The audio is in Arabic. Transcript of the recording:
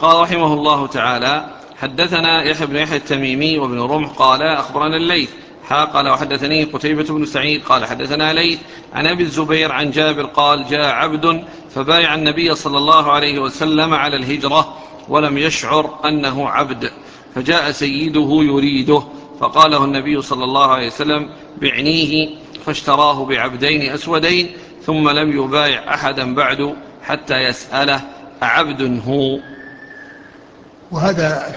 قال رحمه الله تعالى: حدثنا يحيى بن يحيى التميمي وابن رمح قال أخبرنا الليث قال وحدثني قتيبة بن سعيد قال حدثنا ليث عن أبي الزبير عن جابر قال: جاء عبد فبايع النبي صلى الله عليه وسلم على الهجرة ولم يشعر أنه عبد، فجاء سيده يريده فقال له النبي صلى الله عليه وسلم: بعنيه، فاشتراه بعبدين أسودين، ثم لم يبايع أحدا بعد حتى يسأله: أعبد هو؟ وهذا